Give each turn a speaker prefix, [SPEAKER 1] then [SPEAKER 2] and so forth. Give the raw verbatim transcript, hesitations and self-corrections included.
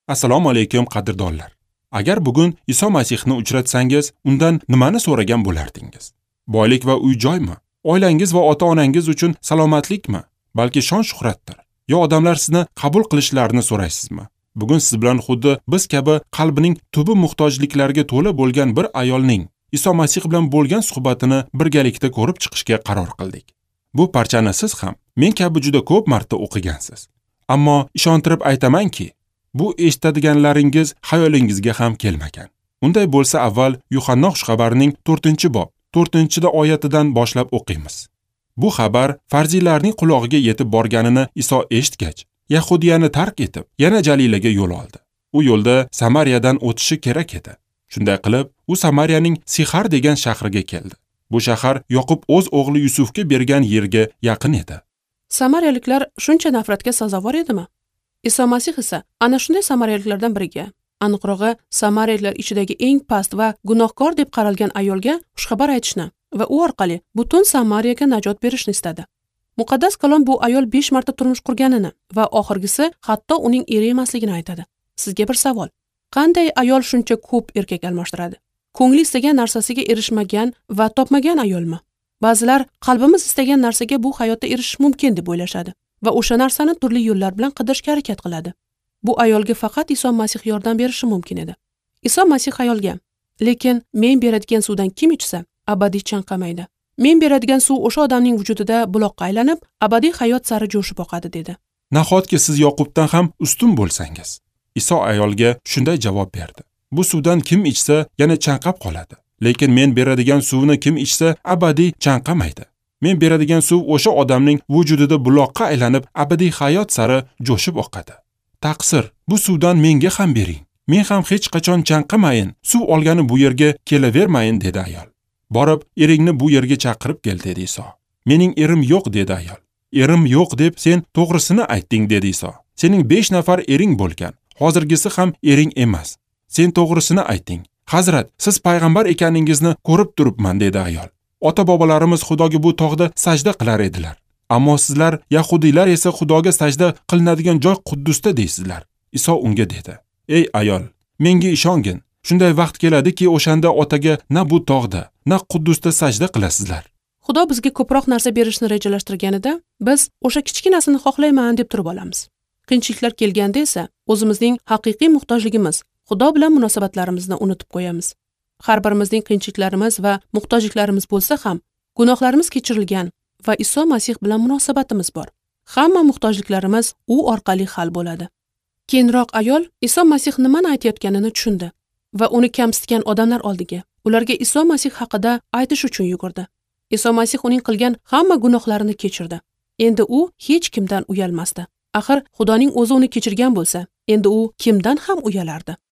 [SPEAKER 1] Assalomu alaykum qadrdonlar. Agar bugun Iso Masihni uchratsangiz, undan nimani so'ragan bo'lardingiz? Boylik va uy-joymi? Oilangiz va ota-onangiz uchun salomatlikmi? Balki shon-shuhratdir. Yo odamlar sizni qabul qilishlarini so'raysizmi? Bugun siz bilan xuddi biz kabi qalbining tubi muhtojliklarga to'la bo'lgan bir ayolning Iso Masih bilan bo'lgan suhbatini birgalikda ko'rib chiqishga qaror qildik. Bu parchani siz ham men kabi juda ko'p marta o'qigansiz. Ammo ishontirib aytamanki, bu eshitadiganlaringiz xayolingizga ham kelmagan. Unday bo'lsa avval Yuhanna xushxabarining to'rtinchi bob, to'rtinchi oyatidan boshlab o'qiymiz. Bu xabar farziylarning qulog'iga yetib borganini Iso eshitgach, Yahudiyani tark etib, yana Jalilaga yo'l oldi. U yo'lda Samariyadan o'tishi kerak edi. Shunday qilib, u Samariyaning Sixar degan shahriga keldi. Bu shahar Yoqub o'z o'g'li Yusufga bergan yerga yaqin edi.
[SPEAKER 2] Samariyaliklar shuncha nafratga sazovor edimi? Iso Masih esa ana shunday samariyaliklardan biriga, aniqrog'i samariyaliklar ichidagi eng past va gunohkor deb qaralgan ayolga xushxabar aytishni va u orqali butun Samariyaga najot berishni istadi. Muqaddas kalom bu ayol besh marta turmush qurganini va oxirgisi hatto uning eri emasligini aytadi. Sizga bir savol. Qanday ayol shuncha ko'p erkak almashtiradi? Ko'ngli istagan narsasiga erishmagan va topmagan ayolmi? Ba'zilar qalbimiz istagan narsaga bu hayotda erishish mumkin deb o'ylashadi va o'sha narsani turli yo'llar bilan qidirishga harakat qiladi. Bu ayolga faqat Iso Masih yordam berishi mumkin edi. Iso Masih ayolga: "Lekin men beradigan suvdan kim ichsa, abadiy chanqamaydi. Men beradigan suv o'sha odamning vujudida buloqqa aylanib, abadiy hayot sari jo'shib oqadi" dedi.
[SPEAKER 1] Nahotki siz Yoqubdan ham ustun bo'lsangiz? Iso ayolga shunday javob berdi: "Bu suvdan kim ichsa, yana chanqab qoladi. Lekin men beradigan suvni kim ichsa, abadiy chanqamaydi. Men beradigan suv o'sha odamning vujudida buloqqa aylanib, abadiy hayot sari jo'shib oqadi. Taqsir, bu suvdan menga ham bering. Men ham hech qachon chanqamayin, suv olgani bu yerga kelavermayin" dedi ayol. "Borib, eringni bu yerga chaqirib kel" dedi Iso. "Mening erim yo'q" dedi ayol. "Erim yo'q deb sen to'g'risini aytding" dedi Iso. "Sening besh nafar ering bo'lgan. Hozirgisi ham ering emas. Sen to'g'risini aytding. Hazrat, siz payg'ambar ekaningizni ko'rib turibman" dedi ayol. "Ota-bobolarimiz Xudoga bu tog'da sajda qilar edilar. Ammo sizlar Yahudiylar esa Xudoga sajda qilinadigan joy Quddusda deysizlar." Iso unga dedi: "Ey ayol, menga ishongin. Shunday vaqt keladiki, o'shanda otaga na bu tog'da, na Quddusda sajda qilasizlar."
[SPEAKER 2] Xudo bizga ko'proq narsa berishni rejalashtirganida, biz o'sha kichkinasini xohlayman deb turib olamiz. Qiyinchiliklar kelganda esa o'zimizning haqiqiy muhtojligimiz, Xudo bilan munosabatlarimizni unutib qo'yamiz. Har birimizning qiyinchiliklarimiz va muhtojliklarimiz bo'lsa ham, gunohlarimiz kechirilgan va Iso Masih bilan munosabatimiz bor. Hamma muhtojliklarimiz u orqali hal bo'ladi. Keyinroq ayol Iso Masih nimani aytayotganini tushundi va uni kamsitgan odamlar oldiga, ularga Iso Masih haqida aytish uchun yugurdi. Iso Masih uning qilgan hamma gunohlarini kechirdi. Endi u hech kimdan uyalmasdi. Axir Xudoning o'zi uni kechirgan bo'lsa, endi u kimdan ham uyalardi?